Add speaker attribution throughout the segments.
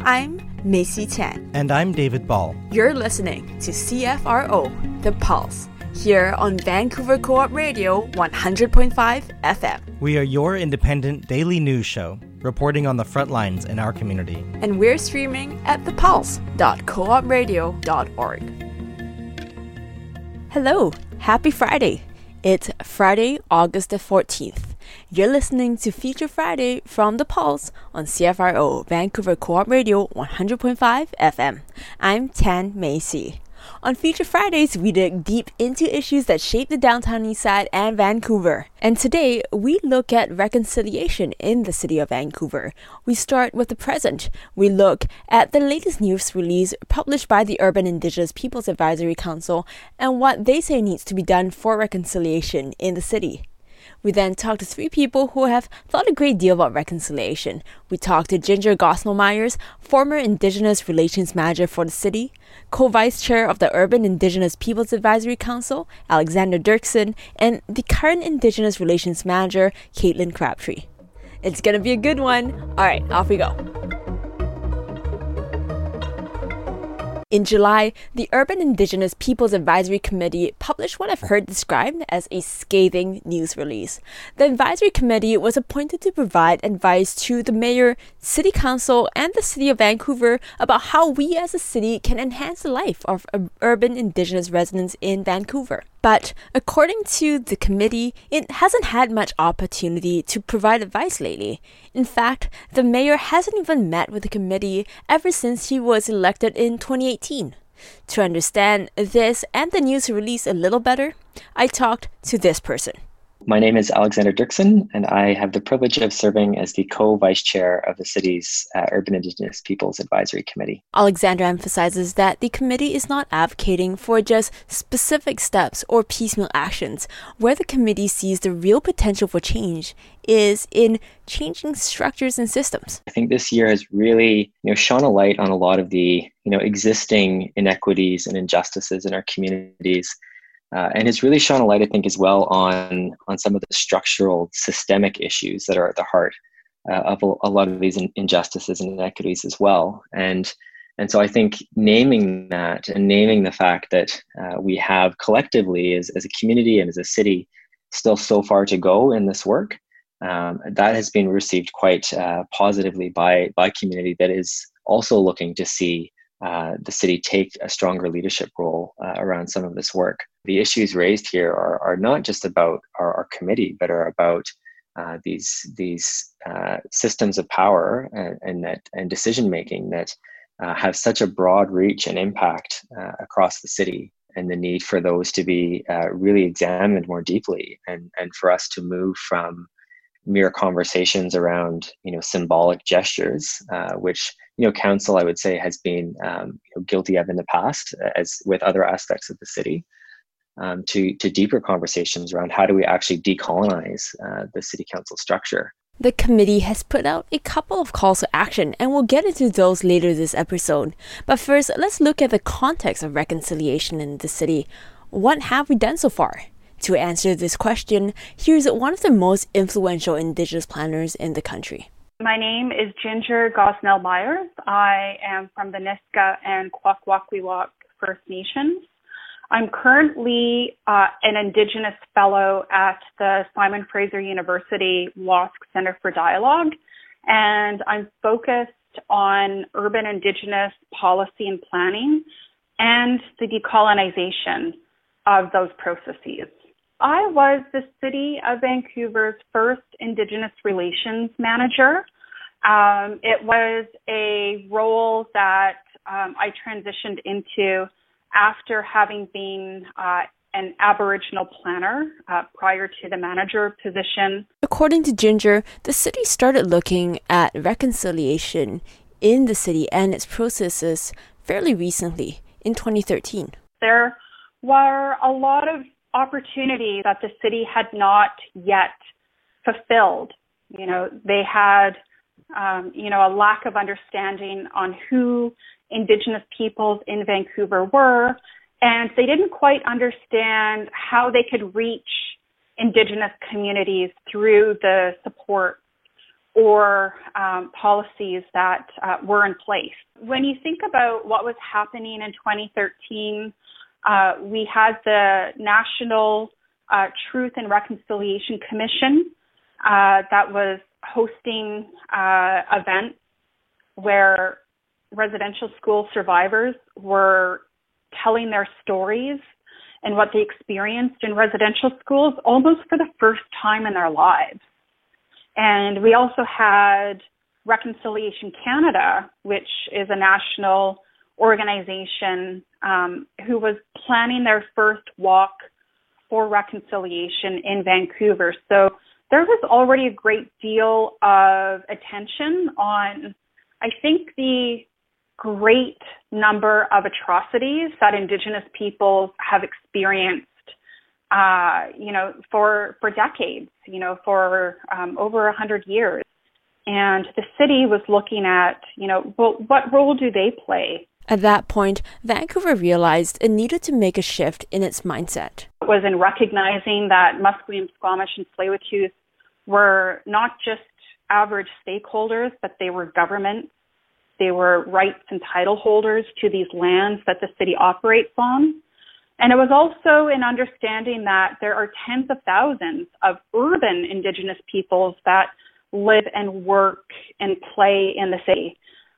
Speaker 1: I'm Macy Chan.
Speaker 2: And I'm David Ball.
Speaker 1: You're listening to CFRO, The Pulse, here on Vancouver Co-op Radio 100.5 FM.
Speaker 2: We are your independent daily news show, reporting on the front lines in our community.
Speaker 1: And we're streaming at thepulse.coopradio.org. Hello, happy Friday. It's Friday, August the 14th. You're listening to Feature Friday from The Pulse on CFRO, Vancouver Co-op Radio 100.5 FM. I'm Tan Macy. On Feature Fridays, we dig deep into issues that shape the downtown east side and Vancouver. And today, we look at reconciliation in the city of Vancouver. We start with the present. We look at the latest news release published by the Urban Indigenous Peoples Advisory Council and what they say needs to be done for reconciliation in the city. We then talked to three people who have thought a great deal about reconciliation. We talked to Ginger Gosnell-Myers, former Indigenous Relations Manager for the city, co-vice chair of the Urban Indigenous Peoples Advisory Council, Alexander Dirksen, and the current Indigenous Relations Manager, Caitlin Crabtree. It's gonna be a good one. All right, off we go. In July, the Urban Indigenous Peoples Advisory Committee published what I've heard described as a scathing news release. The advisory committee was appointed to provide advice to the mayor, city council, and the city of Vancouver about how we as a city can enhance the life of urban Indigenous residents in Vancouver. But according to the committee, it hasn't had much opportunity to provide advice lately. In fact, the mayor hasn't even met with the committee ever since he was elected in 2018. To understand this and the news release a little better, I talked to this person.
Speaker 3: My name is Alexander Dirksen, and I have the privilege of serving as the co-vice chair of the city's Urban Indigenous Peoples Advisory Committee.
Speaker 1: Alexander emphasizes that the committee is not advocating for just specific steps or piecemeal actions. Where the committee sees the real potential for change is in changing structures and systems.
Speaker 3: I think this year has really, shone a light on a lot of the, existing inequities and injustices in our communities. And it's really shone a light, I think, as well on some of the structural systemic issues that are at the heart of a lot of these injustices and inequities as well. And so I think naming that and naming the fact that we have collectively as a community and as a city still so far to go in this work, that has been received quite positively by community that is also looking to see the city take a stronger leadership role around some of this work. The issues raised here are not just about our committee, but are about these systems of power and decision making that have such a broad reach and impact across the city, and the need for those to be really examined more deeply, and for us to move from mere conversations around symbolic gestures, which council, I would say, has been guilty of in the past, as with other aspects of the city, to deeper conversations around how do we actually decolonize the city council structure.
Speaker 1: The committee has put out a couple of calls to action, and we'll get into those later this episode. But first, let's look at the context of reconciliation in the city. What have we done so far? To answer this question, here's one of the most influential Indigenous planners in the country.
Speaker 4: My name is Ginger Gosnell-Myers. I am from the Nisga'a and Kwakwaka'wakw First Nations. I'm currently an Indigenous Fellow at the Simon Fraser University WASC Center for Dialogue, and I'm focused on urban Indigenous policy and planning and the decolonization of those processes. I was the City of Vancouver's first Indigenous Relations Manager. It was a role that I transitioned into after having been an Aboriginal planner prior to the manager position.
Speaker 1: According to Ginger, the city started looking at reconciliation in the city and its processes fairly recently, in 2013.
Speaker 4: There were a lot of opportunities that the city had not yet fulfilled. They had, a lack of understanding on who Indigenous peoples in Vancouver were, and they didn't quite understand how they could reach Indigenous communities through the support or policies that were in place. When you think about what was happening in 2013, we had the National Truth and Reconciliation Commission that was hosting events where residential school survivors were telling their stories and what they experienced in residential schools almost for the first time in their lives. And we also had Reconciliation Canada, which is a national organization who was planning their first walk for reconciliation in Vancouver. So there was already a great deal of attention on, I think, the great number of atrocities that Indigenous peoples have experienced, for decades, for over 100 years. And the city was looking at, what role do they play?
Speaker 1: At that point, Vancouver realized it needed to make a shift in its mindset.
Speaker 4: It was in recognizing that Musqueam, Squamish, and Tsleil-Waututh were not just average stakeholders, but they were governments. They were rights and title holders to these lands that the city operates on. And it was also in understanding that there are tens of thousands of urban Indigenous peoples that live and work and play in the city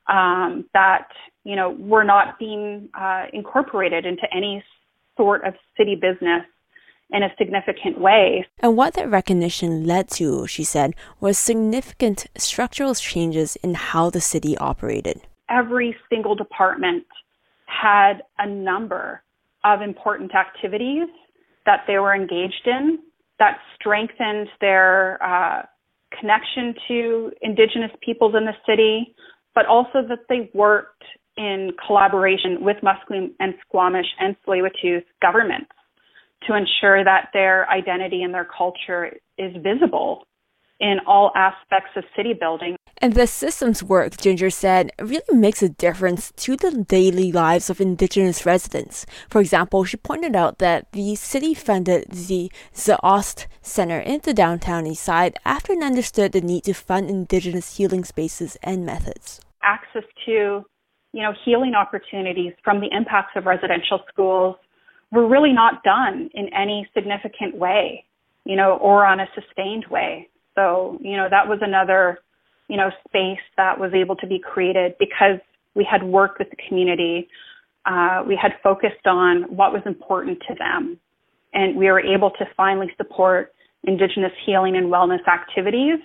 Speaker 4: that, were not being incorporated into any sort of city business in a significant way.
Speaker 1: And what that recognition led to, she said, was significant structural changes in how the city operated.
Speaker 4: Every single department had a number of important activities that they were engaged in that strengthened their connection to Indigenous peoples in the city, but also that they worked in collaboration with Musqueam and Squamish and Tsleil-Waututh governments to ensure that their identity and their culture is visible in all aspects of city building.
Speaker 1: And the systems work, Ginger said, really makes a difference to the daily lives of Indigenous residents. For example, she pointed out that the city funded the Z'Ost Center in the downtown east side after it understood the need to fund Indigenous healing spaces and methods.
Speaker 4: Access to, healing opportunities from the impacts of residential schools were really not done in any significant way, or on a sustained way. So, that was another, space that was able to be created because we had worked with the community. We had focused on what was important to them. And we were able to finally support Indigenous healing and wellness activities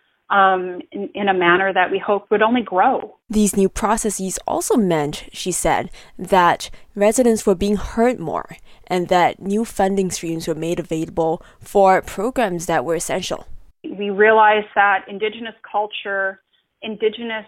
Speaker 4: in a manner that we hope would only grow.
Speaker 1: These new processes also meant, she said, that residents were being heard more and that new funding streams were made available for programs that were essential.
Speaker 4: We realized that Indigenous culture, Indigenous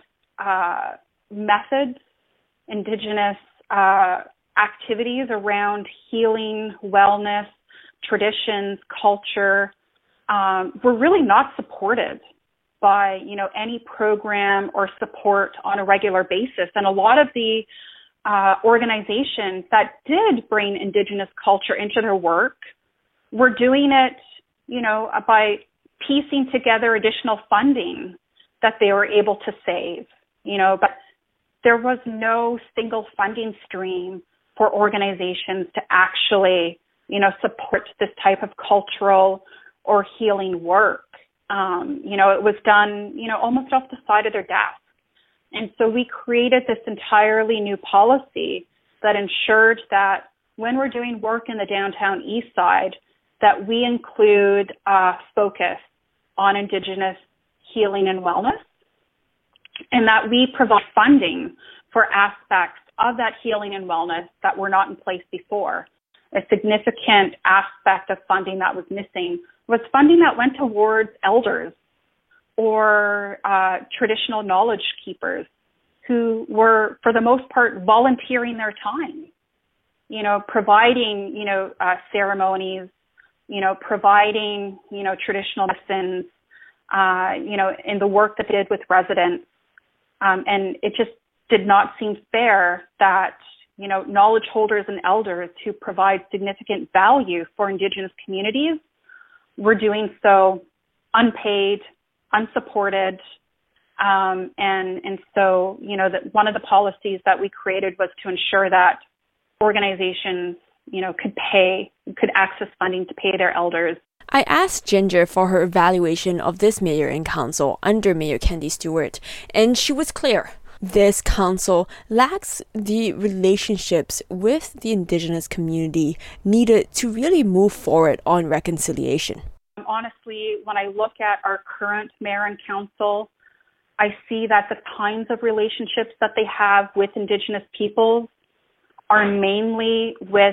Speaker 4: methods, Indigenous activities around healing, wellness, traditions, culture were really not supported by, any program or support on a regular basis. And a lot of the organizations that did bring Indigenous culture into their work were doing it, by piecing together additional funding that they were able to save, but there was no single funding stream for organizations to actually, support this type of cultural or healing work. It was done, almost off the side of their desk. And so we created this entirely new policy that ensured that when we're doing work in the downtown east side, that we include focus on Indigenous healing and wellness, and that we provide funding for aspects of that healing and wellness that were not in place before. A significant aspect of funding that was missing was funding that went towards elders or traditional knowledge keepers who were, for the most part, volunteering their time, providing, ceremonies, providing, traditional medicines, in the work that they did with residents. And it just did not seem fair that, knowledge holders and elders who provide significant value for Indigenous communities were doing so unpaid, unsupported. And so, that one of the policies that we created was to ensure that organizations, could access funding to pay their elders.
Speaker 1: I asked Ginger for her evaluation of this mayor and council under Mayor Candy Stewart, and she was clear. This council lacks the relationships with the Indigenous community needed to really move forward on reconciliation.
Speaker 4: Honestly, when I look at our current mayor and council, I see that the kinds of relationships that they have with Indigenous peoples are mainly with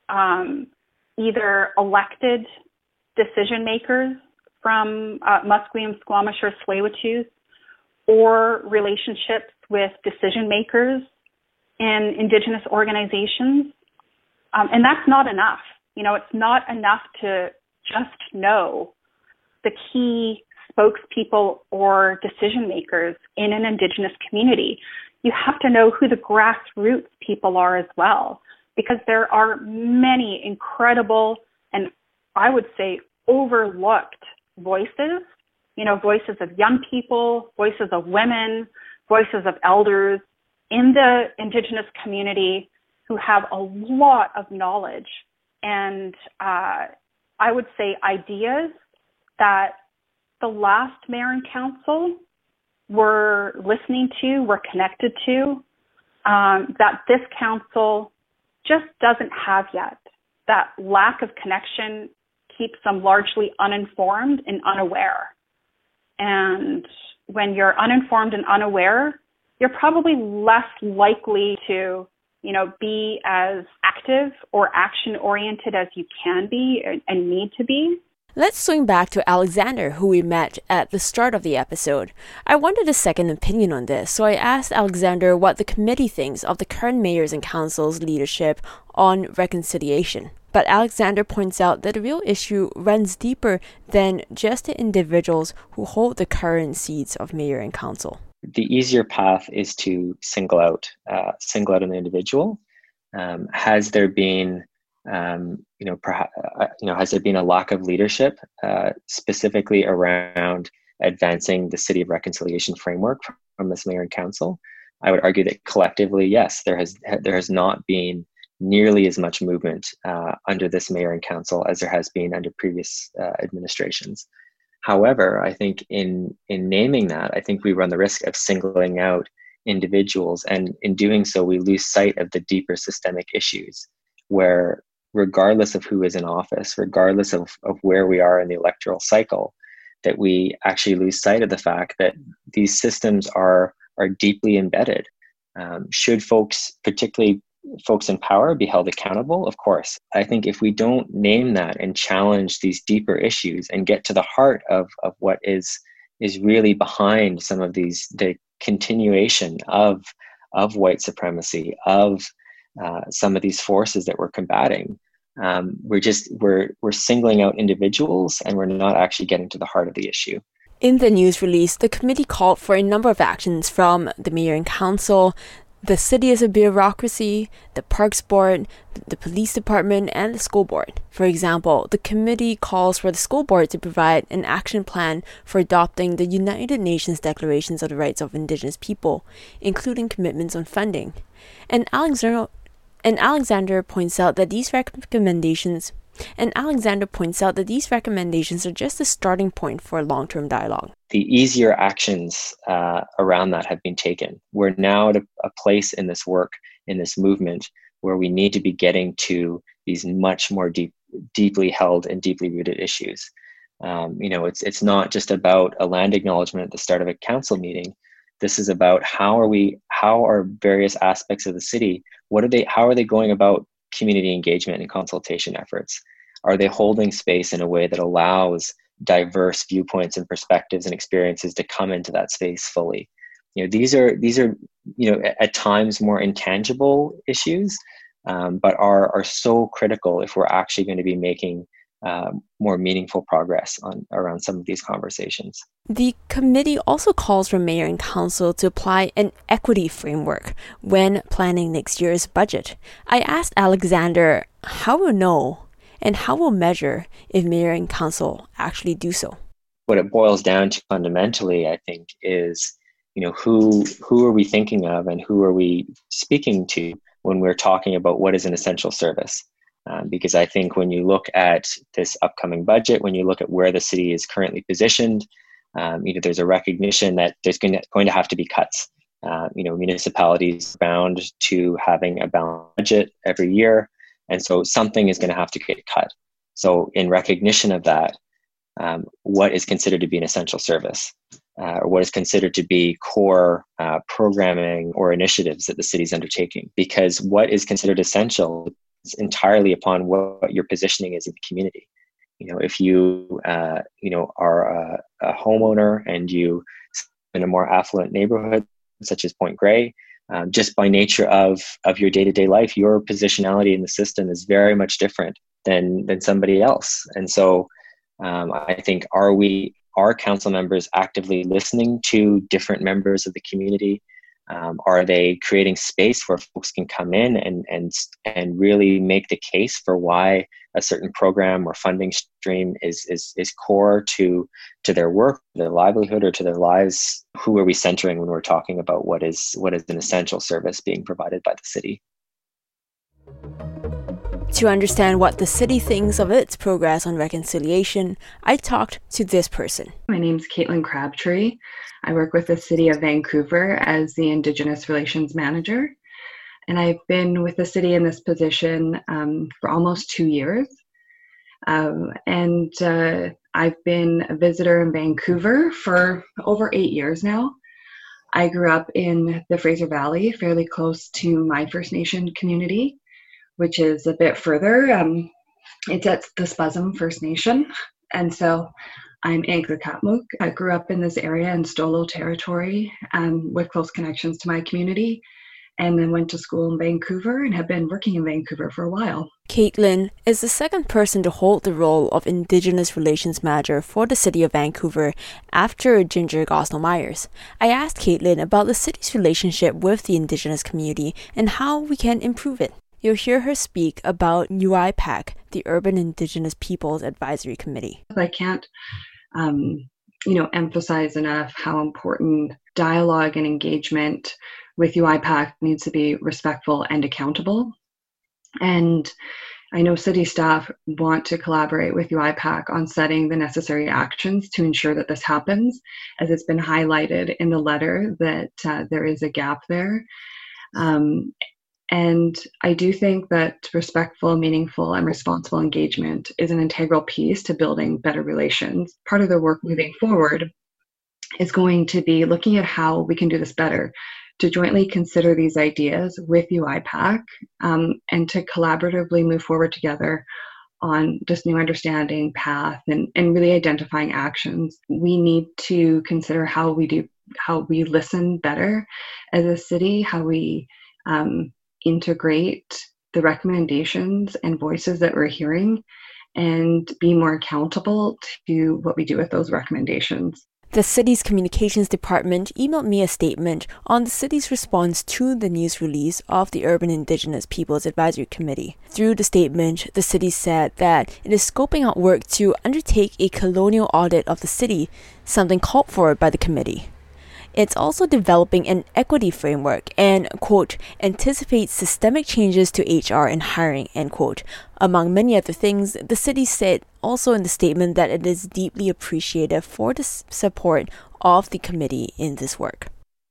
Speaker 4: either elected decision makers from Musqueam, Squamish, or Tsleil-Waututh, or relationships with decision makers in Indigenous organizations. And that's not enough. It's not enough to just know the key spokespeople or decision makers in an Indigenous community. You have to know who the grassroots people are as well, because there are many incredible and I would say overlooked voices, voices of young people, voices of women, voices of elders in the Indigenous community who have a lot of knowledge and I would say ideas that the last mayor and council were listening to, were connected to, that this council just doesn't have yet. That lack of connection keeps them largely uninformed and unaware. And when you're uninformed and unaware, you're probably less likely to, be as active or action-oriented as you can be and need to be.
Speaker 1: Let's swing back to Alexander, who we met at the start of the episode. I wanted a second opinion on this, so I asked Alexander what the committee thinks of the current mayors and council's leadership on reconciliation. But Alexander points out that the real issue runs deeper than just the individuals who hold the current seats of mayor and council.
Speaker 3: The easier path is to single out an individual. Has there been has there been a lack of leadership specifically around advancing the City of Reconciliation framework from this mayor and council? I would argue that collectively, yes, there has not been nearly as much movement under this mayor and council as there has been under previous administrations. However, I think in naming that, I think we run the risk of singling out individuals, and in doing so, we lose sight of the deeper systemic issues where, regardless of who is in office, regardless of where we are in the electoral cycle, that we actually lose sight of the fact that these systems are deeply embedded. Should folks, particularly folks in power, be held accountable? Of course. I think if we don't name that and challenge these deeper issues and get to the heart of what is really behind some of these, the continuation of white supremacy, of some of these forces that we're combating, we're singling out individuals and we're not actually getting to the heart of the issue.
Speaker 1: In the news release, the committee called for a number of actions from the mayor and council, the city as a bureaucracy, the parks board, the police department, and the school board. For example, the committee calls for the school board to provide an action plan for adopting the United Nations Declarations of the Rights of Indigenous People, including commitments on funding. And Alexander points out that these recommendations are just a starting point for a long-term dialogue.
Speaker 3: The easier actions around that have been taken. We're now at a place in this work, in this movement, where we need to be getting to these much more deeply held and deeply rooted issues. It's not just about a land acknowledgement at the start of a council meeting. This is about how are various aspects of the city, how are they going about community engagement and consultation efforts? Are they holding space in a way that allows diverse viewpoints and perspectives and experiences to come into that space fully? These are at times more intangible issues, but are so critical if we're actually going to be making more meaningful progress around some of these conversations.
Speaker 1: The committee also calls for mayor and council to apply an equity framework when planning next year's budget. I asked Alexander how we'll know and how we'll measure if mayor and council actually do so.
Speaker 3: what it boils down to fundamentally, I think, is, who are we thinking of and who are we speaking to when we're talking about what is an essential service? Because I think when you look at this upcoming budget, when you look at where the city is currently positioned, there's a recognition that there's going to have to be cuts. Municipalities are bound to having a balanced budget every year, and so something is going to have to get cut. So in recognition of that, what is considered to be an essential service, or what is considered to be core programming or initiatives that the city is undertaking? Because what is considered essential is entirely upon what your positioning is in the community. If you are a homeowner and you in a more affluent neighborhood such as Point Grey, just by nature of your day-to-day life, your positionality in the system is very much different than somebody else. And so I think, are council members actively listening to different members of the community? Are they creating space where folks can come in and really make the case for why a certain program or funding stream is core to their work, their livelihood, or to their lives? Who are we centering when we're talking about what is an essential service being provided by the city?
Speaker 1: To understand what the city thinks of its progress on reconciliation, I talked to this person.
Speaker 5: My name's Caitlin Crabtree. I work with the City of Vancouver as the Indigenous Relations Manager. And I've been with the city in this position for almost 2 years. I've been a visitor in Vancouver for over 8 years now. I grew up in the Fraser Valley, fairly close to my First Nation community, which is a bit further. It's at the Spuzum First Nation. And so I'm Anglicamook. I grew up in this area in Stolo territory with close connections to my community, and then went to school in Vancouver and have been working in Vancouver for a while.
Speaker 1: Caitlin is the second person to hold the role of Indigenous Relations Manager for the City of Vancouver after Ginger Gosnell-Myers. I asked Caitlin about the city's relationship with the Indigenous community and how we can improve it. You'll hear her speak about UIPAC, the Urban Indigenous Peoples Advisory Committee.
Speaker 5: I can't, emphasize enough how important dialogue and engagement with UIPAC needs to be respectful and accountable. And I know city staff want to collaborate with UIPAC on setting the necessary actions to ensure that this happens, as it's been highlighted in the letter that there is a gap there. And I do think that respectful, meaningful, and responsible engagement is an integral piece to building better relations. Part of the work moving forward is going to be looking at how we can do this better, to jointly consider these ideas with UIPAC and to collaboratively move forward together on this new understanding path and really identifying actions. We need to consider how we listen better as a city, how we integrate the recommendations and voices that we're hearing, and be more accountable to what we do with those recommendations.
Speaker 1: The city's communications department emailed me a statement on the city's response to the news release of the Urban Indigenous Peoples Advisory Committee. Through the statement, the city said that it is scoping out work to undertake a colonial audit of the city, something called for by the committee. It's also developing an equity framework and, quote, anticipates systemic changes to HR and hiring, end quote. Among many other things, the city said also in the statement that it is deeply appreciative for the support of the committee in this work.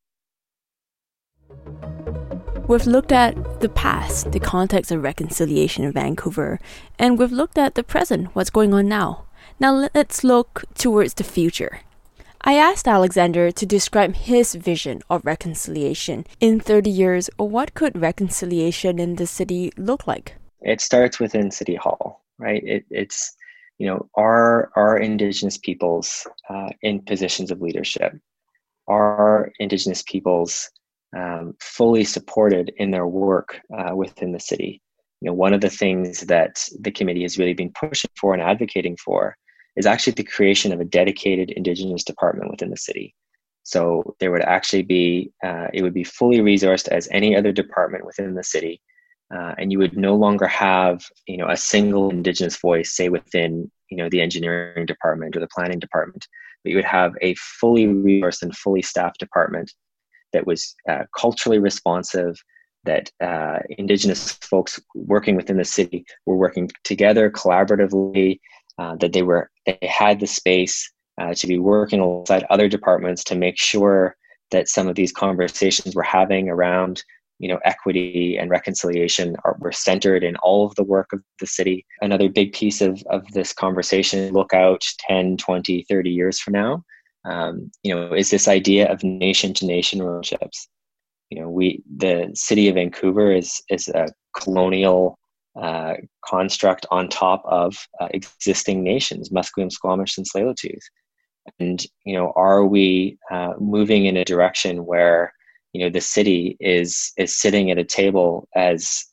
Speaker 1: We've looked at the past, the context of reconciliation in Vancouver, and we've looked at the present, what's going on now. Now let's look towards the future. I asked Alexander to describe his vision of reconciliation. In 30 years, what could reconciliation in the city look like?
Speaker 3: It starts within City Hall, right? It's are Indigenous peoples in positions of leadership? Are Indigenous peoples fully supported in their work within the city? One of the things that the committee has really been pushing for and advocating for is actually the creation of a dedicated Indigenous department within the city. So there would actually be, it would be fully resourced as any other department within the city. And you would no longer have, a single Indigenous voice, say within, the engineering department or the planning department, but you would have a fully resourced and fully staffed department that was culturally responsive, that Indigenous folks working within the city were working together collaboratively, that they had the space to be working alongside other departments to make sure that some of these conversations we're having around equity and reconciliation were centered in all of the work of the city. Another big piece of this conversation, look out 10, 20, 30 years from now, is this idea of nation-to-nation relationships. The city of Vancouver is a colonial construct on top of existing nations, Musqueam, Squamish, and Tsleil-Waututh. And, are we moving in a direction where the city is sitting at a table as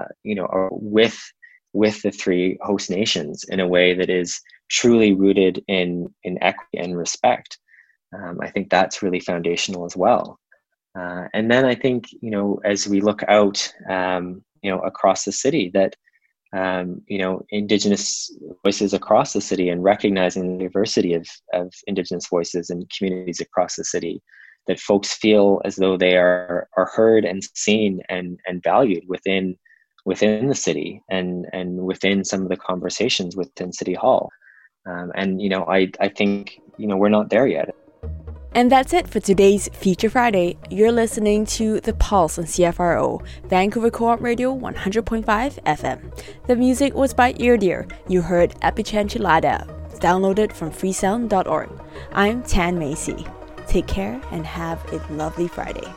Speaker 3: with the three host nations in a way that is truly rooted in equity and respect? I think that's really foundational as well. And then I think as we look out across the city, that Indigenous voices across the city, and recognizing the diversity of Indigenous voices and communities across the city, that folks feel as though they are heard and seen and valued within the city and within some of the conversations within City Hall. I think we're not there yet.
Speaker 1: And that's it for today's Feature Friday. You're listening to The Pulse on CFRO, Vancouver Co-op Radio 100.5 FM. The music was by Ear Deer. You heard Epichenchilada, downloaded from freesound.org. I'm Tan Macy. Take care and have a lovely Friday.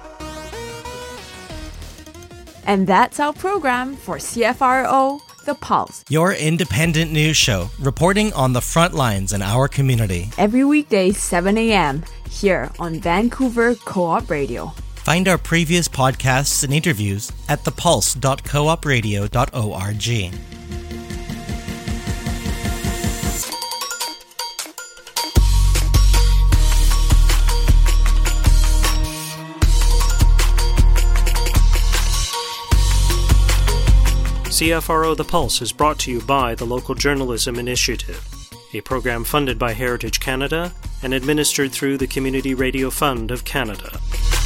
Speaker 1: And that's our program for CFRO, The Pulse.
Speaker 2: Your independent news show, reporting on the front lines in our community.
Speaker 1: Every weekday, 7 a.m., here on Vancouver Co-op Radio.
Speaker 2: Find our previous podcasts and interviews at thepulse.coopradio.org.
Speaker 6: CFRO The Pulse is brought to you by the Local Journalism Initiative, a program funded by Heritage Canada and administered through the Community Radio Fund of Canada.